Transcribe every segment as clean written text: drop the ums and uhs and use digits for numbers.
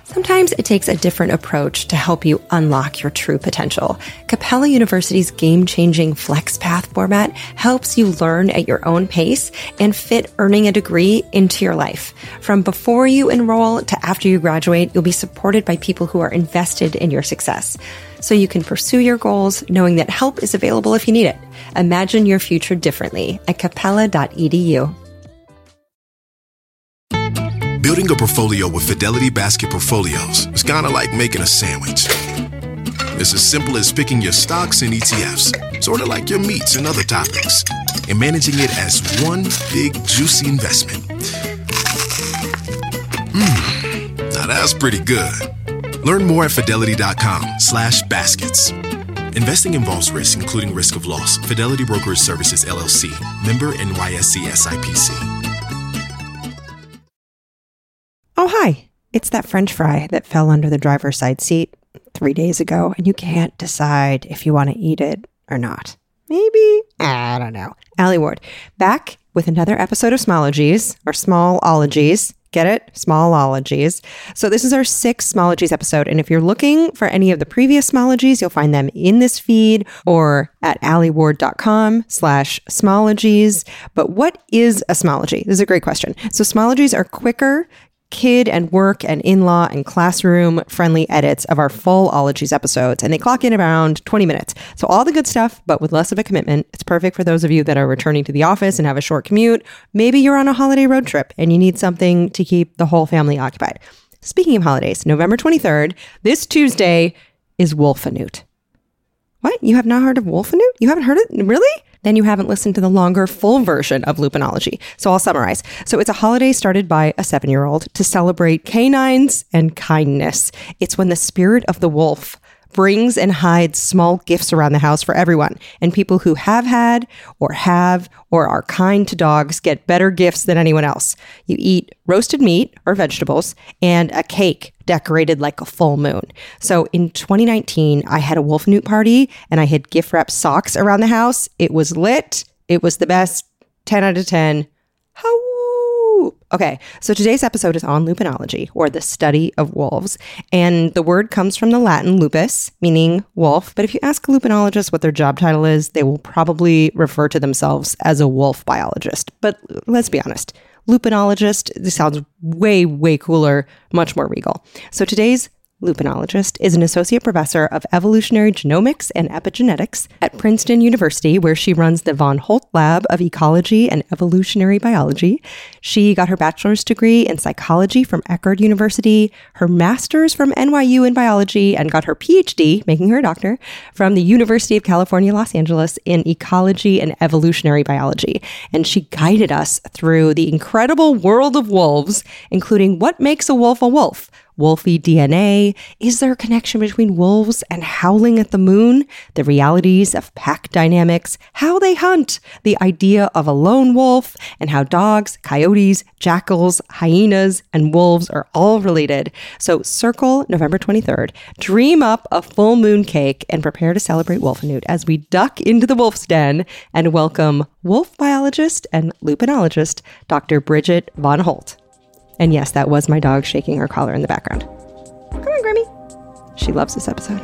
Sometimes it takes a different approach to help you unlock your true potential. Capella University's game-changing FlexPath format helps you learn at your own pace and fit earning a degree into your life. From before you enroll to after you graduate, you'll be supported by people who are invested in your success. So you can pursue your goals knowing that help is available if you need it. Imagine your future differently at capella.edu. Building a portfolio with Fidelity Basket Portfolios is kind of like making a sandwich. It's as simple as picking your stocks and ETFs, sort of like your meats and other toppings, and managing it as one big, juicy investment. Now that's pretty good. Learn more at fidelity.com/baskets. Investing involves risk, including risk of loss. Fidelity Brokerage Services, LLC. Member NYSE SIPC. Oh, hi. It's that French fry that fell under the driver's side seat 3 days ago, and you can't decide if you want to eat it or not. Maybe? I don't know. Allie Ward, back with another episode of Smologies, or Small-ologies. Get it? Small-ologies. So this is our 6th Smologies episode, and if you're looking for any of the previous Smologies, you'll find them in this feed or at allieward.com/Smologies. But what is a Smology? This is a great question. So Smologies are quicker kid and work and in-law and classroom friendly edits of our full ologies episodes, and they clock in around 20 minutes. So all the good stuff, but with less of a commitment. It's perfect for those of you that are returning to the office and have a short commute. Maybe you're on a holiday road trip and you need something to keep the whole family occupied. Speaking of holidays, November 23rd, this Tuesday, is Wolfenoot. What? You have not heard of Wolfenoot? You haven't heard it? Really? Then you haven't listened to the longer full version of Lupinology. So I'll summarize. So it's a holiday started by a 7-year-old to celebrate canines and kindness. It's when the spirit of the wolf brings and hides small gifts around the house for everyone. And people who have had or are kind to dogs get better gifts than anyone else. You eat roasted meat or vegetables and a cake decorated like a full moon. So in 2019, I had a Wolfenoot party and I had gift wrap socks around the house. It was lit. It was the best. 10 out of 10. How? Okay, so today's episode is on lupinology, or the study of wolves. And the word comes from the Latin lupus, meaning wolf. But if you ask a lupinologist what their job title is, they will probably refer to themselves as a wolf biologist. But let's be honest, lupinologist, this sounds way, way cooler, much more regal. So today's lupinologist is an associate professor of evolutionary genomics and epigenetics at Princeton University, where she runs the Von Holt Lab of Ecology and Evolutionary Biology. She got her bachelor's degree in psychology from Eckerd University, her master's from NYU in biology, and got her PhD, making her a doctor, from the University of California, Los Angeles in ecology and evolutionary biology. And she guided us through the incredible world of wolves, including what makes a wolf, wolfy DNA, is there a connection between wolves and howling at the moon, the realities of pack dynamics, how they hunt, the idea of a lone wolf, and how dogs, coyotes, jackals, hyenas, and wolves are all related. So circle November 23rd, dream up a full moon cake, and prepare to celebrate Wolfenoot as we duck into the wolf's den and welcome wolf biologist and lupinologist, Dr. Bridget Von Holt. And yes, that was my dog shaking her collar in the background. Come on, Grammy. She loves this episode.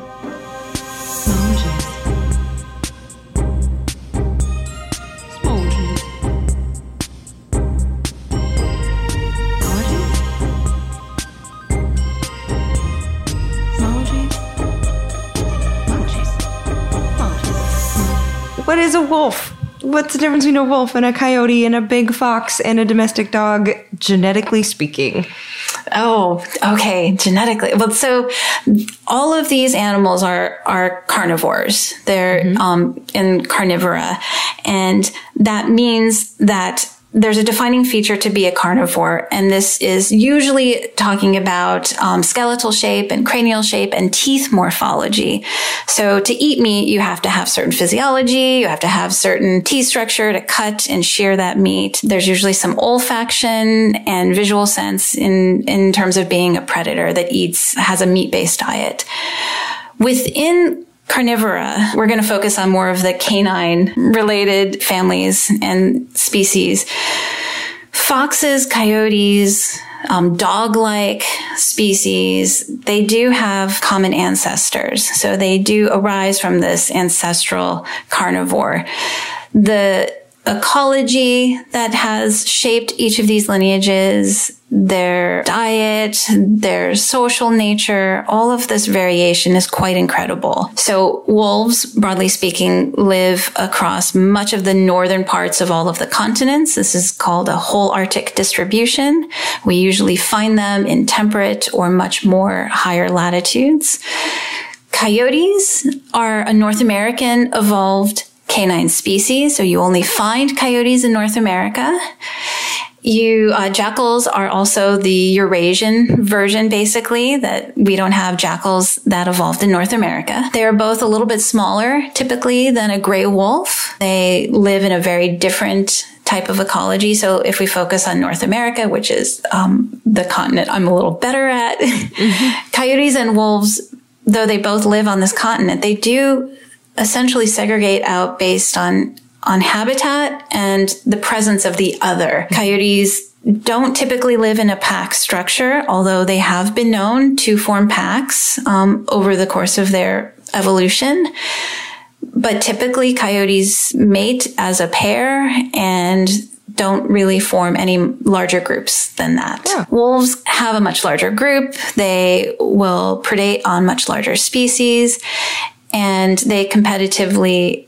What is a wolf? What's the difference between a wolf and a coyote and a big fox and a domestic dog, genetically speaking? Oh, okay. Genetically. Well, so all of these animals are carnivores. They're in carnivora. And that means that there's a defining feature to be a carnivore, and this is usually talking about skeletal shape and cranial shape and teeth morphology. So to eat meat, you have to have certain physiology, you have to have certain teeth structure to cut and shear that meat. There's usually some olfaction and visual sense in terms of being a predator that has a meat-based diet. Within carnivora, we're going to focus on more of the canine-related families and species. Foxes, coyotes, dog-like species, they do have common ancestors. So they do arise from this ancestral carnivore. The ecology that has shaped each of these lineages, their diet, their social nature, all of this variation is quite incredible. So wolves, broadly speaking, live across much of the northern parts of all of the continents. This is called a whole Arctic distribution. We usually find them in temperate or much more higher latitudes. Coyotes are a North American evolved canine species, so you only find coyotes in North America. Jackals are also the Eurasian version, basically, that we don't have jackals that evolved in North America. They are both a little bit smaller, typically, than a gray wolf. They live in a very different type of ecology. So if we focus on North America, which is the continent I'm a little better at, coyotes and wolves, though they both live on this continent, they do essentially segregate out based on habitat and the presence of the other. Coyotes don't typically live in a pack structure, although they have been known to form packs over the course of their evolution. But typically coyotes mate as a pair and don't really form any larger groups than that. Yeah. Wolves have a much larger group. They will predate on much larger species. And they competitively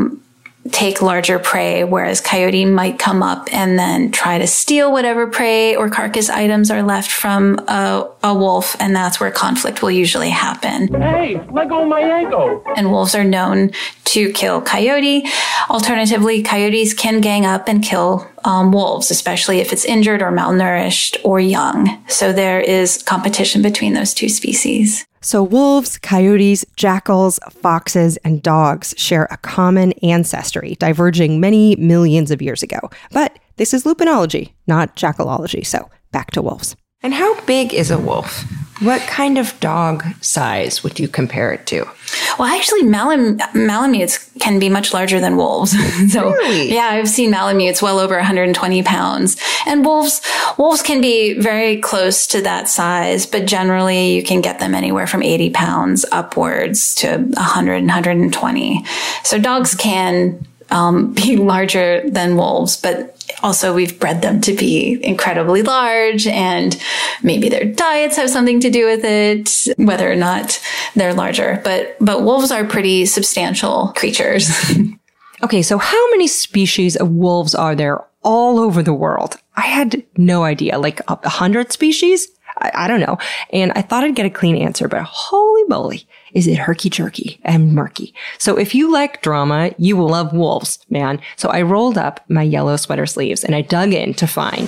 take larger prey, whereas coyote might come up and then try to steal whatever prey or carcass items are left from a wolf, and that's where conflict will usually happen. Hey, let go of my ankle! And wolves are known to kill coyote. Alternatively, coyotes can gang up and kill wolves, especially if it's injured or malnourished or young. So there is competition between those two species. So wolves, coyotes, jackals, foxes, and dogs share a common ancestry, diverging many millions of years ago. But this is lupinology, not jackalology. So back to wolves. And how big is a wolf? What kind of dog size would you compare it to? Well, actually, Malamutes can be much larger than wolves. So, really? Yeah, I've seen Malamutes well over 120 pounds. And wolves can be very close to that size, but generally you can get them anywhere from 80 pounds upwards to 100, 120. So dogs can be larger than wolves, but also we've bred them to be incredibly large, and maybe their diets have something to do with it, whether or not they're larger. But wolves are pretty substantial creatures. Okay, so how many species of wolves are there all over the world? I had no idea, like 100 species? I don't know. And I thought I'd get a clean answer, but holy moly, is it herky-jerky and murky. So if you like drama, you will love wolves, man. So I rolled up my yellow sweater sleeves and I dug in to find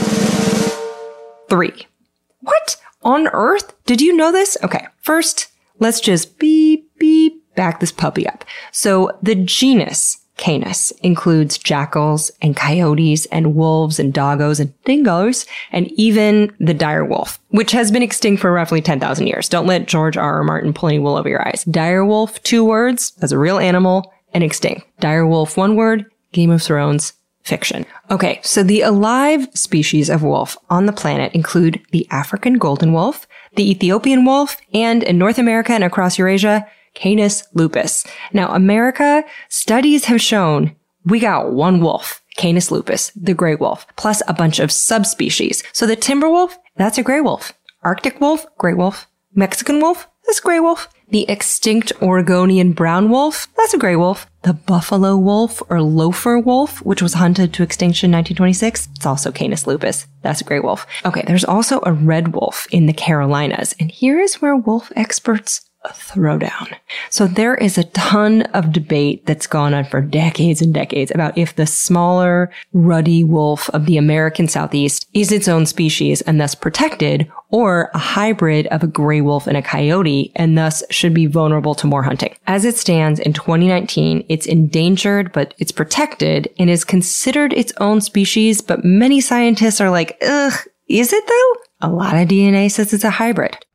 3. What on earth? Did you know this? Okay, first, let's just beep, back this puppy up. So the genus Canis includes jackals and coyotes and wolves and doggos and dingoes and even the dire wolf, which has been extinct for roughly 10,000 years. Don't let George R. R. Martin pull any wool over your eyes. Dire wolf, 2 words, as a real animal, and extinct. Dire wolf, 1 word, Game of Thrones, fiction. Okay, so the alive species of wolf on the planet include the African golden wolf, the Ethiopian wolf, and in North America and across Eurasia, Canis lupus. Now, America, studies have shown we got 1 wolf, Canis lupus, the gray wolf, plus a bunch of subspecies. So the timber wolf, that's a gray wolf. Arctic wolf, gray wolf. Mexican wolf, that's a gray wolf. The extinct Oregonian brown wolf, that's a gray wolf. The buffalo wolf or loafer wolf, which was hunted to extinction in 1926, it's also Canis lupus. That's a gray wolf. Okay, there's also a red wolf in the Carolinas. And here is where wolf experts throwdown. So there is a ton of debate that's gone on for decades and decades about if the smaller, ruddy wolf of the American Southeast is its own species and thus protected, or a hybrid of a gray wolf and a coyote and thus should be vulnerable to more hunting. As it stands in 2019, it's endangered, but it's protected and is considered its own species, but many scientists are like, ugh, is it though? A lot of DNA says it's a hybrid.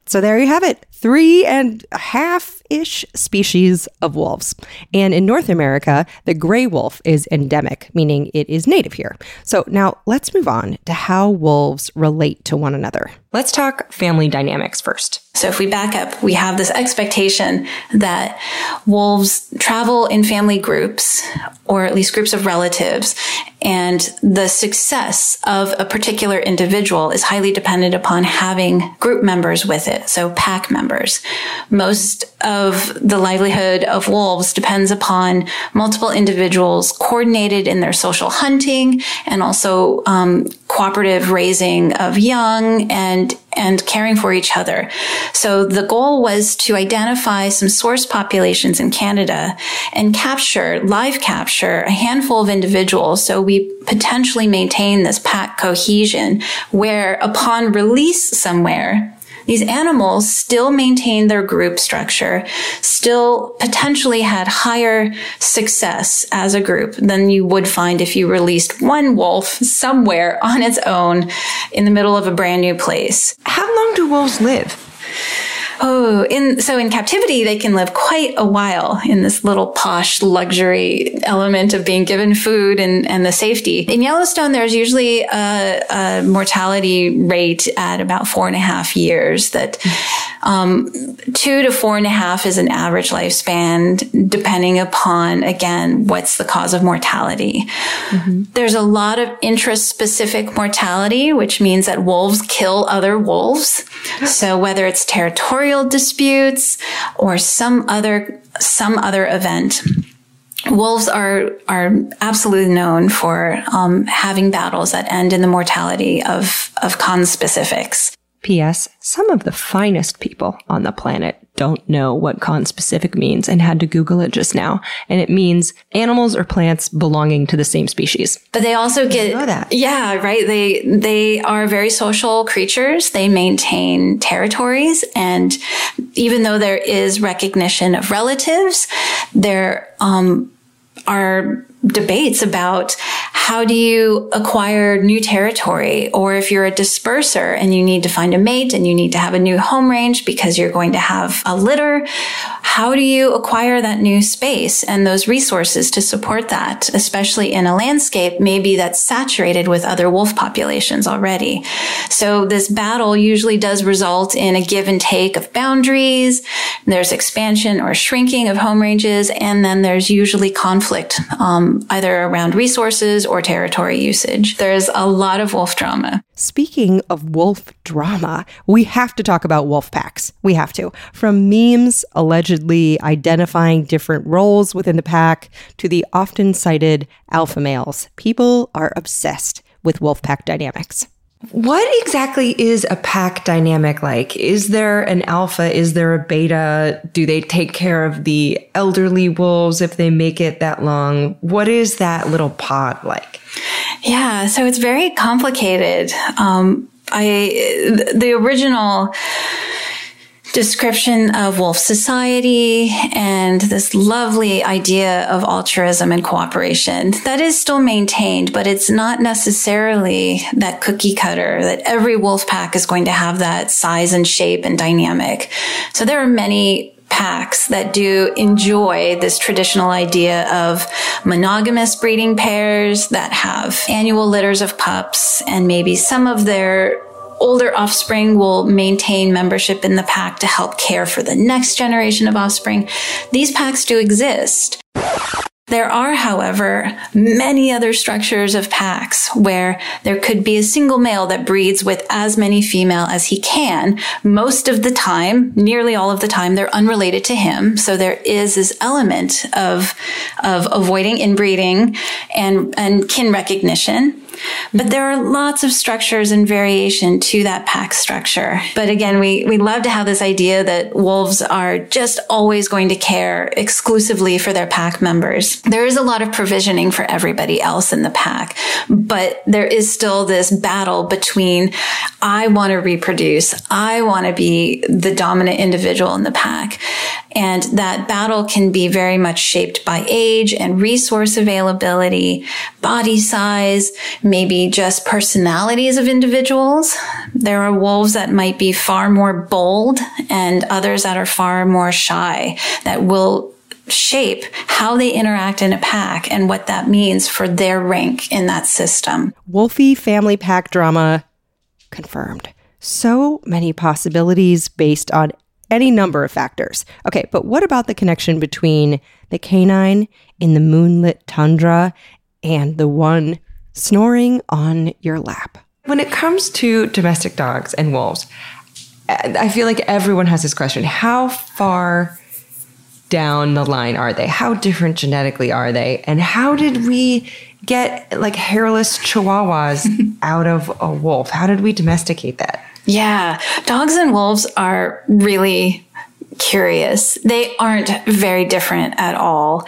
So there you have it. 3.5-ish species of wolves. And in North America, the gray wolf is endemic, meaning it is native here. So now let's move on to how wolves relate to one another. Let's talk family dynamics first. So if we back up, we have this expectation that wolves travel in family groups, or at least groups of relatives, and the success of a particular individual is highly dependent upon having group members with it, so pack members. Most of the livelihood of wolves depends upon multiple individuals coordinated in their social hunting and also cooperative raising of young and caring for each other. So the goal was to identify some source populations in Canada and live capture a handful of individuals so we potentially maintain this pack cohesion where upon release somewhere, these animals still maintained their group structure, still potentially had higher success as a group than you would find if you released one wolf somewhere on its own in the middle of a brand new place. How long do wolves live? So in captivity, they can live quite a while in this little posh luxury element of being given food and the safety. In Yellowstone, there's usually a mortality rate at about 4.5 years. That 2 to 4.5 is an average lifespan, depending upon, again, what's the cause of mortality. Mm-hmm. There's a lot of interest-specific mortality, which means that wolves kill other wolves. So whether it's territorial disputes or some other event, wolves are absolutely known for having battles that end in the mortality of conspecifics. P.S. Some of the finest people on the planet don't know what conspecific means and had to Google it just now. And it means animals or plants belonging to the same species. But they also know that. Yeah, right. They are very social creatures. They maintain territories. And even though there is recognition of relatives, there are debates about how do you acquire new territory, or if you're a disperser and you need to find a mate and you need to have a new home range because you're going to have a litter, how do you acquire that new space and those resources to support that, especially in a landscape maybe that's saturated with other wolf populations already? So this battle usually does result in a give and take of boundaries. There's expansion or shrinking of home ranges, and then there's usually conflict, either around resources or territory usage. There's a lot of wolf drama. Speaking of wolf drama, we have to talk about wolf packs. We have to. From memes allegedly identifying different roles within the pack to the often cited alpha males, people are obsessed with wolf pack dynamics. What exactly is a pack dynamic like? Is there an alpha? Is there a beta? Do they take care of the elderly wolves if they make it that long? What is that little pod like? Yeah, so it's very complicated. The original description of wolf society and this lovely idea of altruism and cooperation that is still maintained, but it's not necessarily that cookie cutter that every wolf pack is going to have that size and shape and dynamic. So there are many packs that do enjoy this traditional idea of monogamous breeding pairs that have annual litters of pups, and maybe some of their older offspring will maintain membership in the pack to help care for the next generation of offspring. These packs do exist. There are, however, many other structures of packs where there could be a single male that breeds with as many female as he can. Most of the time, nearly all of the time, they're unrelated to him. So there is this element of avoiding inbreeding and kin recognition. But there are lots of structures and variation to that pack structure. But again, we love to have this idea that wolves are just always going to care exclusively for their pack members. There is a lot of provisioning for everybody else in the pack, but there is still this battle between, I want to reproduce, I want to be the dominant individual in the pack. And that battle can be very much shaped by age and resource availability, body size, maybe just personalities of individuals. There are wolves that might be far more bold and others that are far more shy that will shape how they interact in a pack and what that means for their rank in that system. Wolfie family pack drama confirmed. So many possibilities based on any number of factors. Okay, but what about the connection between the canine in the moonlit tundra and the one snoring on your lap? When it comes to domestic dogs and wolves, I feel like everyone has this question. How far down the line are they? How different genetically are they? And how did we get like hairless chihuahuas out of a wolf? How did we domesticate that? Yeah, dogs and wolves are really curious. They aren't very different at all.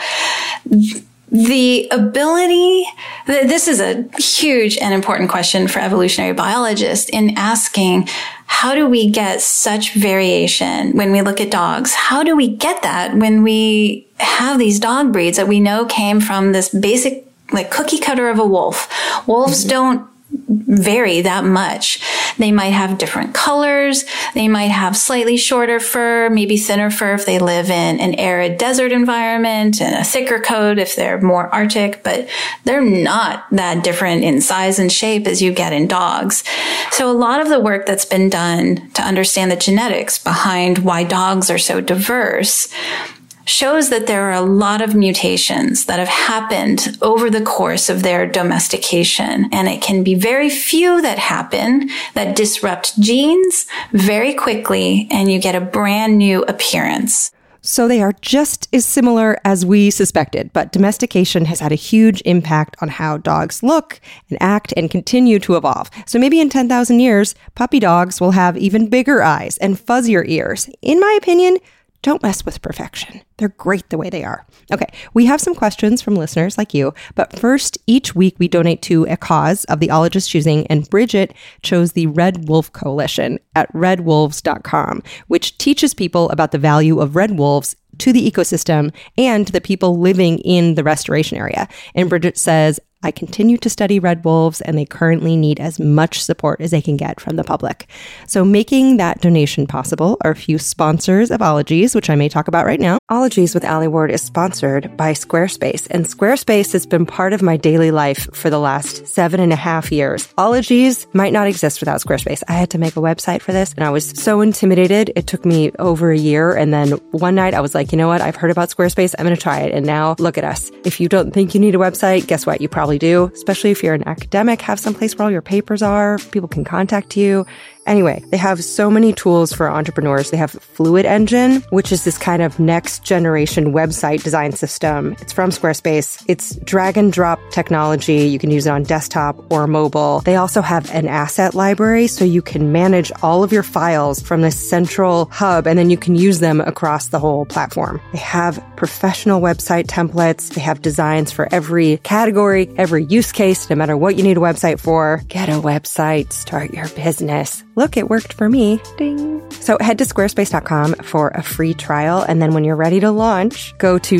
The ability, this is a huge and important question for evolutionary biologists in asking, how do we get such variation when we look at dogs? How do we get that when we have these dog breeds that we know came from this basic, like cookie cutter of a wolf? Wolves don't vary that much. They might have different colors. They might have slightly shorter fur, maybe thinner fur if they live in an arid desert environment, and a thicker coat if they're more Arctic, but they're not that different in size and shape as you get in dogs. So a lot of the work that's been done to understand the genetics behind why dogs are so diverse shows that there are a lot of mutations that have happened over the course of their domestication. And it can be very few that happen that disrupt genes very quickly, and you get a brand new appearance. So they are just as similar as we suspected, but domestication has had a huge impact on how dogs look and act and continue to evolve. So maybe in 10,000 years, puppy dogs will have even bigger eyes and fuzzier ears. In my opinion, don't mess with perfection. They're great the way they are. Okay, we have some questions from listeners like you, but first, each week we donate to a cause of the ologist's choosing, and Bridget chose the Red Wolf Coalition at redwolves.com, which teaches people about the value of red wolves to the ecosystem and the people living in the restoration area. And Bridget says, I continue to study red wolves, and they currently need as much support as they can get from the public. So making that donation possible are a few sponsors of Ologies, which I may talk about right now. Ologies with Allie Ward is sponsored by Squarespace, and Squarespace has been part of my daily life for the last 7.5 years. Ologies might not exist without Squarespace. I had to make a website for this, and I was so intimidated. It took me over a year, and then one night I was like, you know what? I've heard about Squarespace. I'm going to try it, and now look at us. If you don't think you need a website, guess what? You probably do, especially if you're an academic, have some place where all your papers are, people can contact you. Anyway, they have so many tools for entrepreneurs. They have Fluid Engine, which is this kind of next generation website design system. It's from Squarespace. It's drag and drop technology. You can use it on desktop or mobile. They also have an asset library, so you can manage all of your files from this central hub, and then you can use them across the whole platform. They have professional website templates. They have designs for every category, every use case, no matter what you need a website for. Get a website, start your business. Look, it worked for me. Ding. So head to squarespace.com for a free trial. And then when you're ready to launch, go to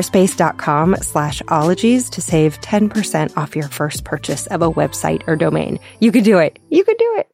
squarespace.com/ologies to save 10% off your first purchase of a website or domain. You could do it. You could do it.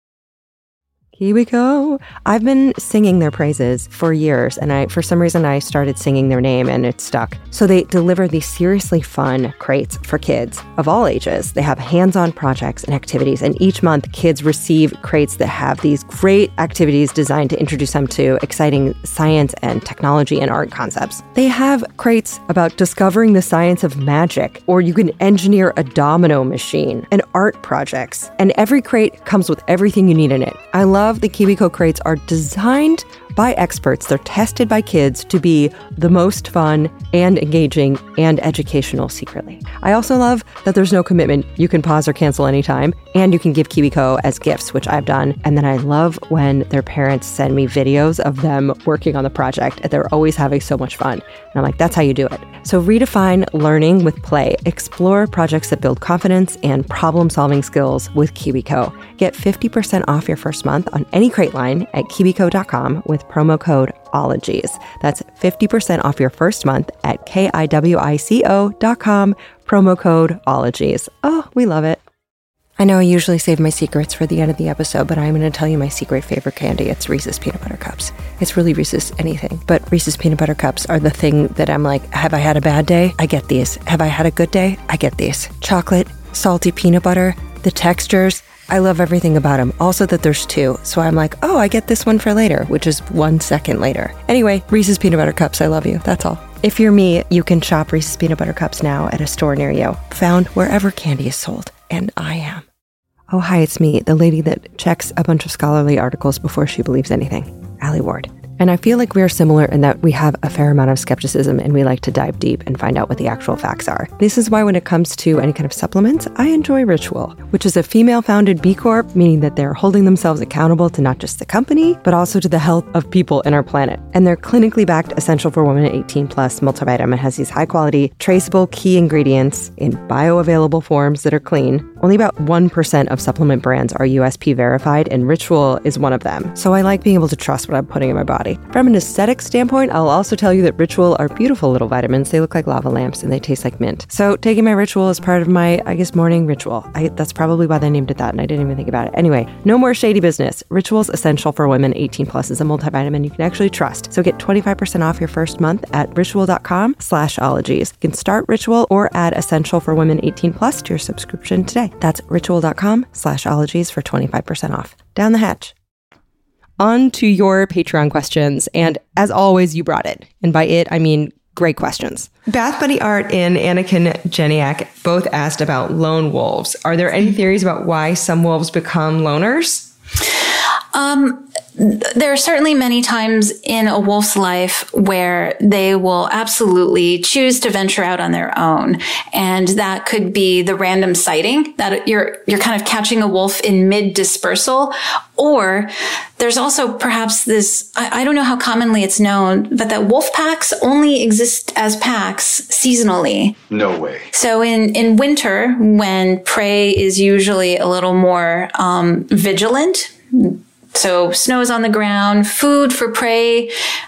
KiwiCo. I've been singing their praises for years, and for some reason I started singing their name and it stuck. So they deliver these seriously fun crates for kids of all ages. They have hands-on projects and activities, and each month kids receive crates that have these great activities designed to introduce them to exciting science and technology and art concepts. They have crates about discovering the science of magic, or you can engineer a domino machine, and art projects. And every crate comes with everything you need in it. I love the KiwiCo crates are designed by experts. They're tested by kids to be the most fun and engaging and educational secretly. I also love that there's no commitment. You can pause or cancel anytime, and you can give KiwiCo as gifts, which I've done. And then I love when their parents send me videos of them working on the project. They're always having so much fun. And I'm like, that's how you do it. So redefine learning with play. Explore projects that build confidence and problem-solving skills with KiwiCo. Get 50% off your first month on any crate line at KiwiCo.com with with promo code OLOGIES. That's 50% off your first month at KIWICO.com, promo code OLOGIES. Oh, we love it. I know I usually save my secrets for the end of the episode, but I'm going to tell you my secret favorite candy. It's Reese's Peanut Butter Cups. It's really Reese's anything, but Reese's Peanut Butter Cups are the thing that I'm like, have I had a bad day? I get these. Have I had a good day? I get these. Chocolate, salty peanut butter, the textures. I love everything about them. Also that there's two. So I'm like, oh, I get this one for later, which is 1 second later. Anyway, Reese's Peanut Butter Cups, I love you. That's all. If you're me, you can shop Reese's Peanut Butter Cups now at a store near you, found wherever candy is sold. And I am. Oh, hi, it's me, the lady that checks a bunch of scholarly articles before she believes anything, Allie Ward. And I feel like we are similar in that we have a fair amount of skepticism and we like to dive deep and find out what the actual facts are. This is why when it comes to any kind of supplements, I enjoy Ritual, which is a female-founded B Corp, meaning that they're holding themselves accountable to not just the company, but also to the health of people in our planet. And their clinically backed Essential for Women 18 Plus multivitamin has these high-quality, traceable key ingredients in bioavailable forms that are clean. Only about 1% of supplement brands are USP verified, and Ritual is one of them. So I like being able to trust what I'm putting in my body. From an aesthetic standpoint, I'll also tell you that Ritual are beautiful little vitamins. They look like lava lamps and they taste like mint. So taking my Ritual is part of my, morning ritual. That's probably why they named it that, and I didn't even think about it. Anyway, no more shady business. Ritual's Essential for Women 18 Plus is a multivitamin you can actually trust. So get 25% off your first month at ritual.com/ologies. You can start Ritual or add Essential for Women 18 Plus to your subscription today. That's ritual.com/ologies for 25% off. Down the hatch. On to your Patreon questions. And as always, you brought it. And by it, I mean great questions. Bath Buddy Art and Anakin Jeniak both asked about lone wolves. Are there any theories about why some wolves become loners? There are certainly many times in a wolf's life where they will absolutely choose to venture out on their own. And that could be the random sighting that you're kind of catching a wolf in mid-dispersal. Or there's also perhaps this, I don't know how commonly it's known, but that wolf packs only exist as packs seasonally. No way. So in winter, when prey is usually a little more vigilant, so snow's on the ground, food for prey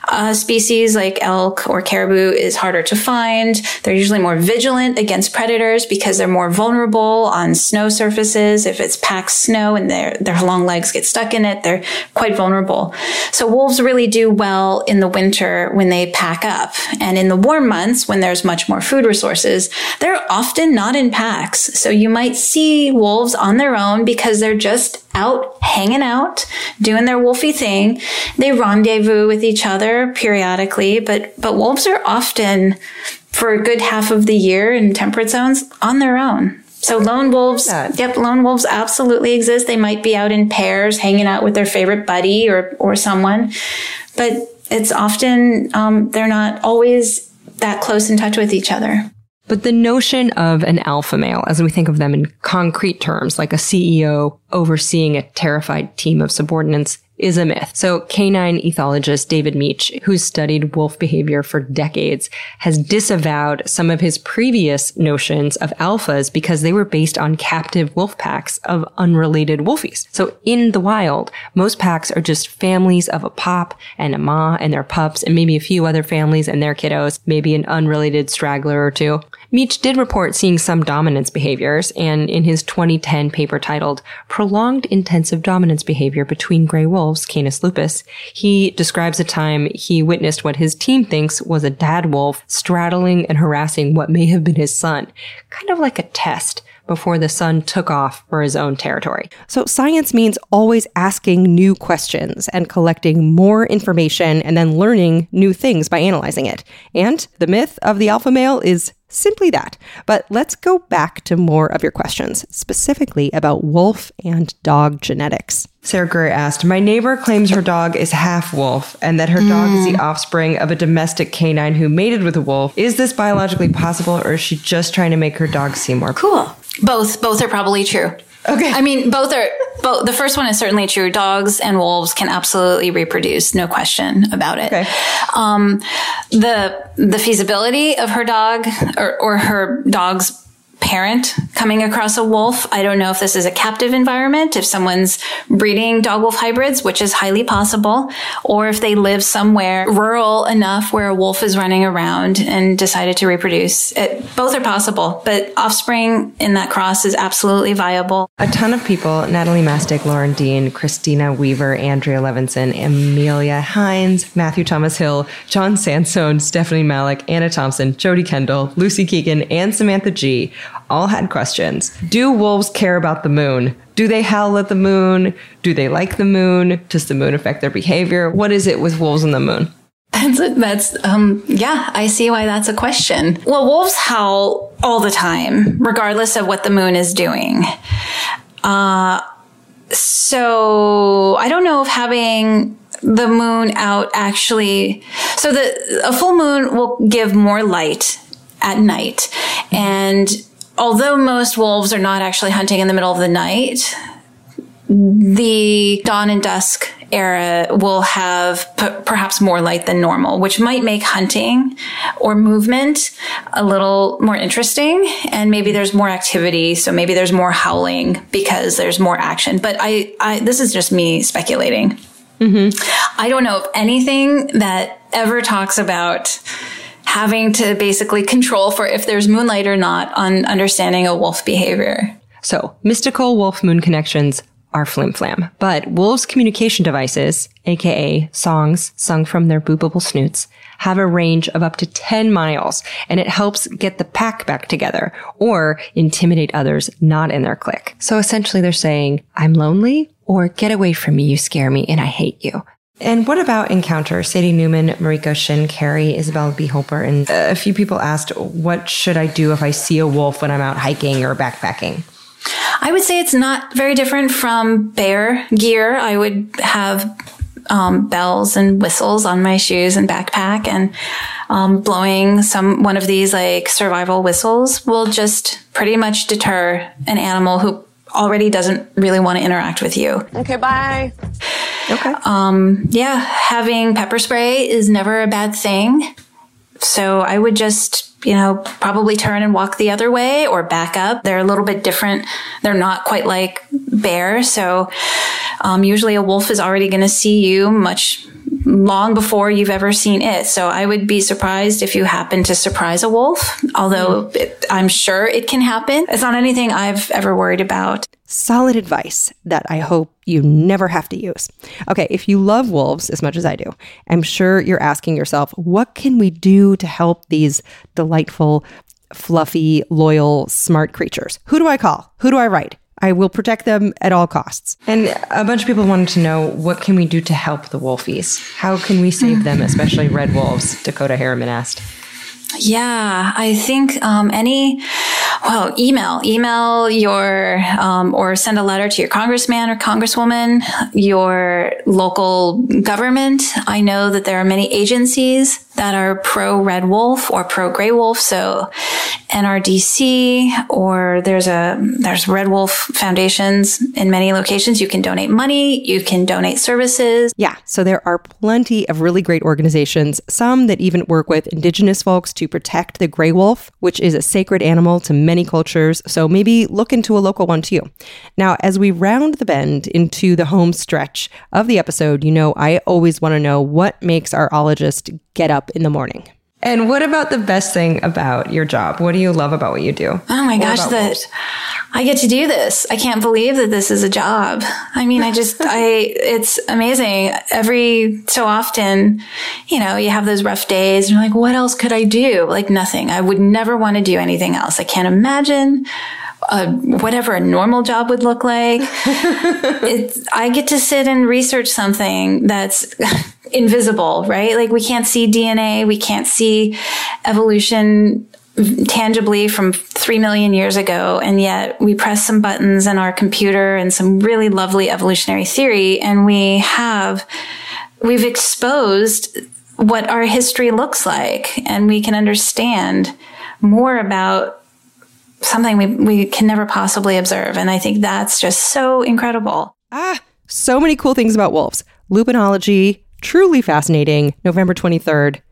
species like elk or caribou is harder to find. They're usually more vigilant against predators because they're more vulnerable on snow surfaces. If it's packed snow and their long legs get stuck in it, they're quite vulnerable. So wolves really do well in the winter when they pack up. And in the warm months, when there's much more food resources, they're often not in packs. So you might see wolves on their own because they're just out hanging out, doing their wolfy thing. They rendezvous with each other periodically, but wolves are often, for a good half of the year in temperate zones, on their own. So lone wolves, lone wolves absolutely exist. They might be out in pairs, hanging out with their favorite buddy or someone, but it's often, they're not always that close in touch with each other. But the notion of an alpha male, as we think of them in concrete terms, like a CEO overseeing a terrified team of subordinates, is a myth. So canine ethologist David Meach, who's studied wolf behavior for decades, has disavowed some of his previous notions of alphas because they were based on captive wolf packs of unrelated wolfies. So in the wild, most packs are just families of a pop and a ma and their pups and maybe a few other families and their kiddos, maybe an unrelated straggler or two. Meach did report seeing some dominance behaviors, and in his 2010 paper titled Prolonged Intensive Dominance Behavior Between Gray Wolves, Canis lupus, he describes a time he witnessed what his team thinks was a dad wolf straddling and harassing what may have been his son, kind of like a test before the son took off for his own territory. So science means always asking new questions and collecting more information and then learning new things by analyzing it. And the myth of the alpha male is simply that. But let's go back to more of your questions, specifically about wolf and dog genetics. Sarah Greer asked, my neighbor claims her dog is half wolf and that her dog is the offspring of a domestic canine who mated with a wolf. Is this biologically possible, or is she just trying to make her dog seem more cool? Both are probably true. Okay. I mean, both. The first one is certainly true. Dogs and wolves can absolutely reproduce, no question about it. Okay. The feasibility of her dog or her dog's parent coming across a wolf. I don't know if this is a captive environment, if someone's breeding dog-wolf hybrids, which is highly possible, or if they live somewhere rural enough where a wolf is running around and decided to reproduce. Both are possible, but offspring in that cross is absolutely viable. A ton of people, Natalie Mastic, Lauren Dean, Christina Weaver, Andrea Levinson, Amelia Hines, Matthew Thomas Hill, John Sansone, Stephanie Malik, Anna Thompson, Jodie Kendall, Lucy Keegan, and Samantha G. all had questions. Do wolves care about the moon? Do they howl at the moon? Do they like the moon? Does the moon affect their behavior? What is it with wolves and the moon? Yeah, I see why that's a question. Well, wolves howl all the time, regardless of what the moon is doing. So I don't know if having the moon out actually, so a full moon will give more light at night. And although most wolves are not actually hunting in the middle of the night, the dawn and dusk era will have perhaps more light than normal, which might make hunting or movement a little more interesting. And maybe there's more activity. So maybe there's more howling because there's more action. But this is just me speculating. Mm-hmm. I don't know of anything that ever talks about having to basically control for if there's moonlight or not on understanding a wolf behavior. So, mystical wolf-moon connections are flim-flam. But wolves' communication devices, aka songs sung from their boopable snoots, have a range of up to 10 miles, and it helps get the pack back together or intimidate others not in their clique. So essentially they're saying, I'm lonely, or get away from me, you scare me, and I hate you. And what about encounters? Sadie Newman, Mariko Shin, Carrie, Isabel B. Holper, and a few people asked, what should I do if I see a wolf when I'm out hiking or backpacking? I would say it's not very different from bear gear. I would have bells and whistles on my shoes and backpack, and blowing one of these like survival whistles will just pretty much deter an animal who already doesn't really want to interact with you. Okay, bye. Okay. Yeah, having pepper spray is never a bad thing. So I would just, probably turn and walk the other way or back up. They're a little bit different. They're not quite like bear. So usually a wolf is already going to see you much long before you've ever seen it. So I would be surprised if you happen to surprise a wolf, although I'm sure it can happen. It's not anything I've ever worried about. Solid advice that I hope you never have to use. Okay, if you love wolves as much as I do, I'm sure you're asking yourself, what can we do to help these delightful, fluffy, loyal, smart creatures? Who do I call? Who do I write? I will protect them at all costs. And a bunch of people wanted to know, what can we do to help the wolfies? How can we save them, especially red wolves? Dakota Harriman asked. Yeah, I think email your, or send a letter to your congressman or congresswoman, your local government. I know that there are many agencies that are pro red wolf or pro gray wolf. So NRDC, or there's Red Wolf foundations in many locations. You can donate money, you can donate services. Yeah, so there are plenty of really great organizations, some that even work with indigenous folks to protect the gray wolf, which is a sacred animal to many cultures. So maybe look into a local one too. Now, as we round the bend into the home stretch of the episode, I always want to know what makes our ologist get up in the morning. And what about the best thing about your job? What do you love about what you do? Oh my gosh, that I get to do this. I can't believe that this is a job. I mean, it's amazing. Every so often, you have those rough days and you're like, what else could I do? Like nothing. I would never want to do anything else. I can't imagine whatever a normal job would look like. I get to sit and research something that's invisible, right? Like we can't see DNA. We can't see evolution tangibly from 3 million years ago. And yet we press some buttons in our computer and some really lovely evolutionary theory. And we've exposed what our history looks like. And we can understand more about something we can never possibly observe. And I think that's just so incredible. So many cool things about wolves. Lupinology, truly fascinating. November 23rd.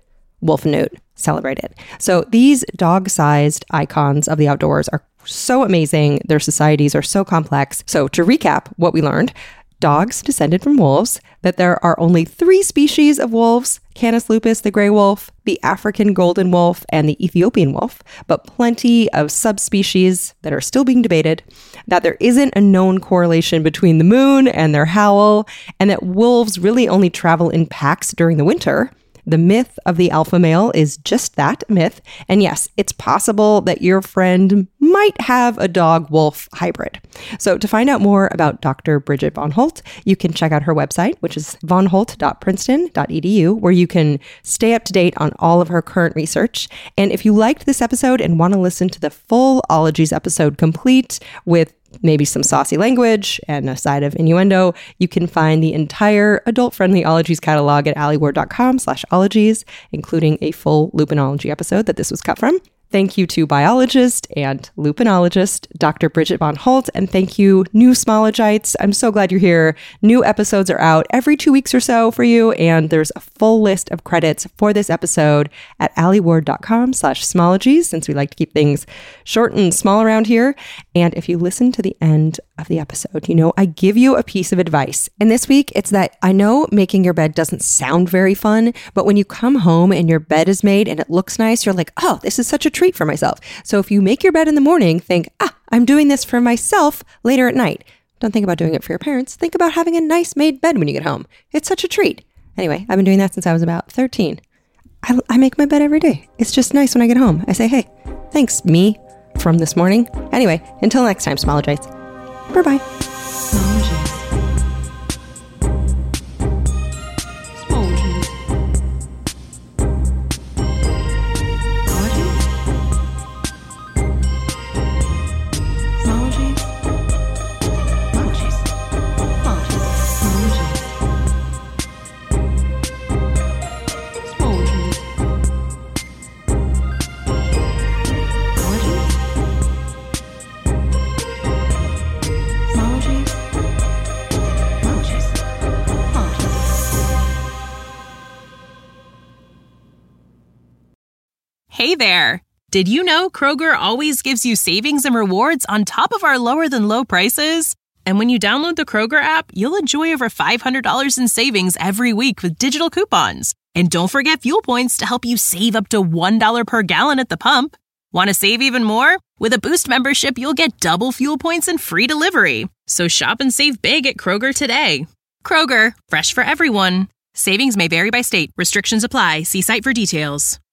Wolfenoot celebrated. So these dog-sized icons of the outdoors are so amazing. Their societies are so complex. So to recap what we learned, dogs descended from wolves, that there are only 3 species of wolves, Canis lupus, the gray wolf, the African golden wolf, and the Ethiopian wolf, but plenty of subspecies that are still being debated, that there isn't a known correlation between the moon and their howl, and that wolves really only travel in packs during the winter. The myth of the alpha male is just that, a myth. And yes, it's possible that your friend might have a dog-wolf hybrid. So to find out more about Dr. Bridget von Holt, you can check out her website, which is vonholt.princeton.edu, where you can stay up to date on all of her current research. And if you liked this episode and want to listen to the full Ologies episode complete with maybe some saucy language and a side of innuendo, you can find the entire adult-friendly Ologies catalog at alieward.com/ologies, including a full lupinology episode that this was cut from. Thank you to biologist and lupinologist, Dr. Bridget von Holt, and thank you, new Smologites. I'm so glad you're here. New episodes are out every 2 weeks or so for you, and there's a full list of credits for this episode at alieward.com/Smologies, since we like to keep things short and small around here. And if you listen to the end of the episode, you know I give you a piece of advice. And this week, it's that I know making your bed doesn't sound very fun, but when you come home and your bed is made and it looks nice, you're like, oh, this is such a treat for myself. So if you make your bed in the morning, think, I'm doing this for myself later at night. Don't think about doing it for your parents. Think about having a nice made bed when you get home. It's such a treat. Anyway, I've been doing that since I was about 13. I make my bed every day. It's just nice when I get home. I say, hey, thanks, me, from this morning. Anyway, until next time, Smologites. Bye-bye. Hey there! Did you know Kroger always gives you savings and rewards on top of our lower-than-low prices? And when you download the Kroger app, you'll enjoy over $500 in savings every week with digital coupons. And don't forget fuel points to help you save up to $1 per gallon at the pump. Want to save even more? With a Boost membership, you'll get double fuel points and free delivery. So shop and save big at Kroger today. Kroger, fresh for everyone. Savings may vary by state. Restrictions apply. See site for details.